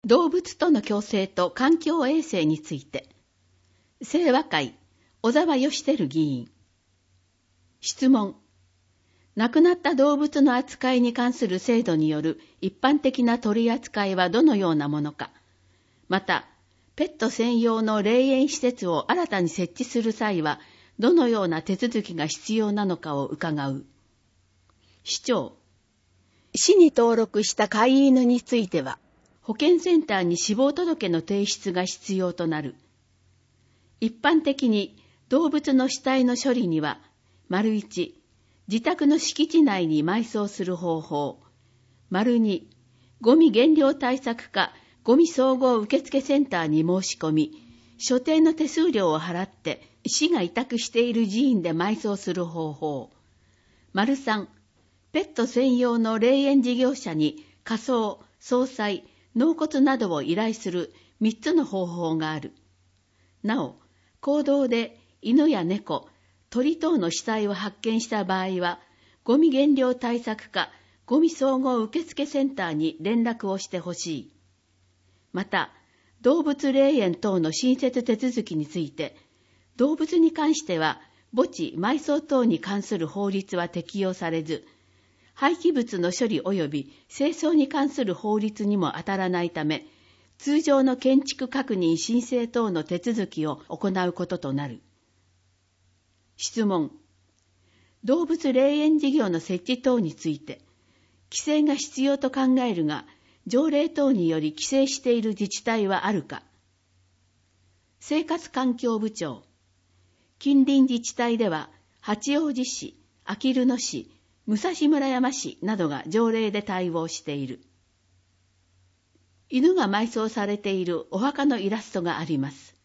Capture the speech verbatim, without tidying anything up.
動物との共生と環境衛生について、清和会小沢義輝議員。質問。亡くなった動物の扱いに関する制度による一般的な取り扱いはどのようなものか、また、ペット専用の霊園施設を新たに設置する際は、どのような手続きが必要なのかを伺う。市長。市に登録した飼い犬については、保健センターに死亡届の提出が必要となる。一般的に動物の死体の処理には、丸一、自宅の敷地内に埋葬する方法。丸二、ゴミ減量対策課ゴミ総合受付センターに申し込み、所定の手数料を払って市が委託している寺院で埋葬する方法。丸三、ペット専用の霊園事業者に火葬、葬祭、納骨などを依頼する三つの方法がある。なお、公道で犬や猫、鳥等の死体を発見した場合は、ゴミ減量対策課ゴミ総合受付センターに連絡をしてほしい。また、動物霊園等の新設手続きについて、動物に関しては墓地埋葬等に関する法律は適用されず、廃棄物の処理及び清掃に関する法律にも当たらないため、通常の建築確認申請等の手続きを行うこととなる。質問。動物霊園事業の設置等について、規制が必要と考えるが、条例等により規制している自治体はあるか。生活環境部長。近隣自治体では、八王子市、あきる野市、武蔵村山市などが条例で対応している。犬が埋葬されているお墓のイラストがあります。